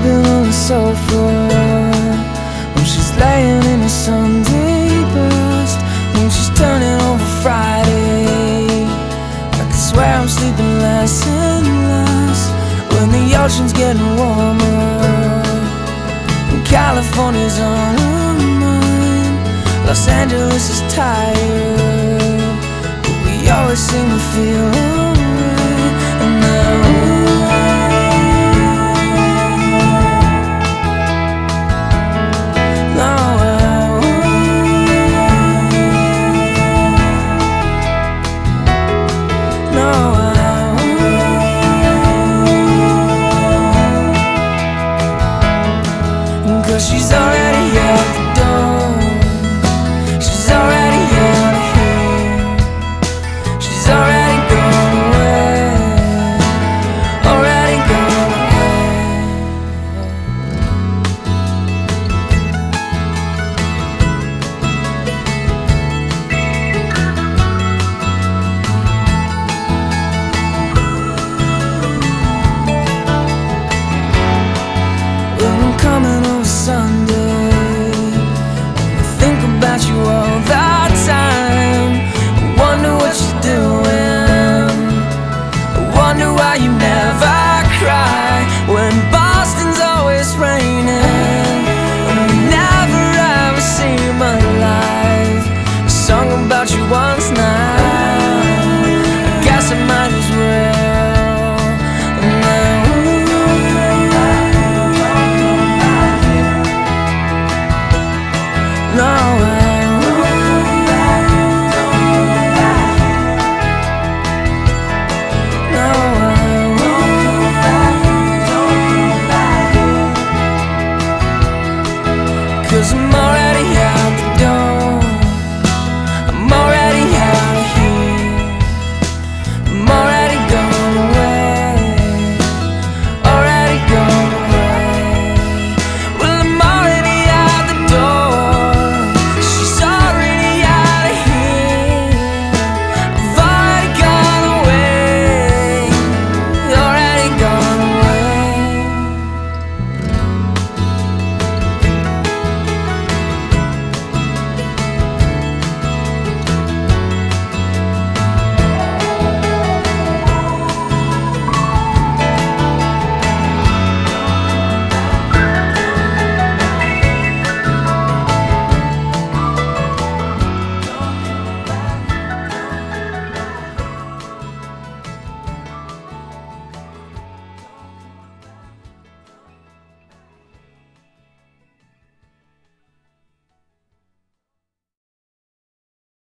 sleeping on the sofa, when she's laying in a Sunday best, when she's turning over Friday. I can swear I'm sleeping less and less when the ocean's getting warmer and California's on her mind. Los Angeles is tired, but we always seem to feel alright. And now cause she's